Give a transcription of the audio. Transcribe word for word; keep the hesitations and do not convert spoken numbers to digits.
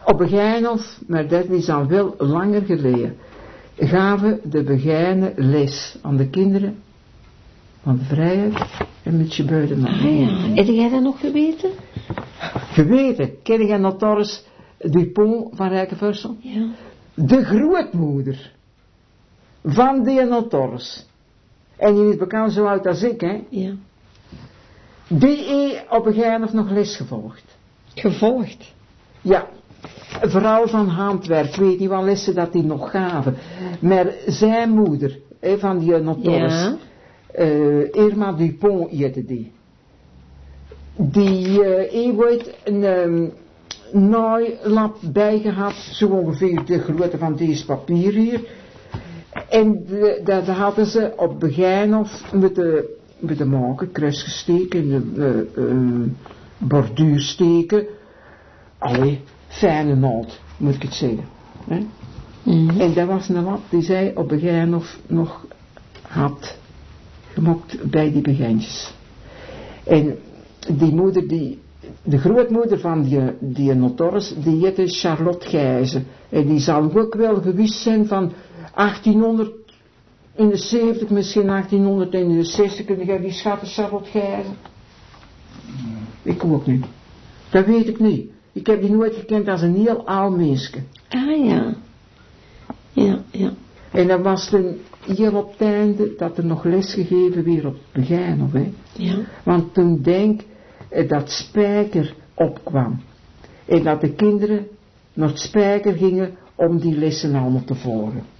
Op Begijnhof, maar dat is al wel langer geleden, gaven de Begijnen les aan de kinderen van de vrijheid en met je buiten. Ah ja, heb jij dat nog geweten? Geweten, ken jij notaris Dupont van Rijkenversel? Ja. De grootmoeder van die notaris. En die is bekend zo oud als ik, hè? Ja. Die heeft op Begijnhof nog les gevolgd. Gevolgd? Ja. Vooral van handwerk, ik weet niet wat lessen dat die nog gaven. Maar zijn moeder, hè, van die notaris, ja. uh, Irma Dupont heette die. Die uh, heeft ooit een um, naailap bijgehad, zo ongeveer de grootte van deze papier hier. En de, dat hadden ze op Begijnhof moeten, moeten maken, kruis gesteken, uh, uh, borduur steken. Allee, fijne naald, moet ik het zeggen. Hè? Mm-hmm. En dat was een lap die zij op Begijnhof nog had gemokt bij die begijntjes. En die moeder, die, de grootmoeder van die, die notaris, die heette Charlotte Gijzen. En die zal ook wel gewist zijn van achttienhonderdzeventig, misschien achttienhonderdzestig. Kun jij die schatten, Charlotte Gijzen? Ik ook niet. Dat weet ik niet. Ik heb die nooit gekend als een heel oud mensje. Ah ja. Ja, ja. En dat was toen hier op het einde dat er nog les gegeven weer op het begin, of hè? Ja. Want toen denk ik dat Spijker opkwam. En dat de kinderen naar het Spijker gingen om die lessen allemaal te volgen.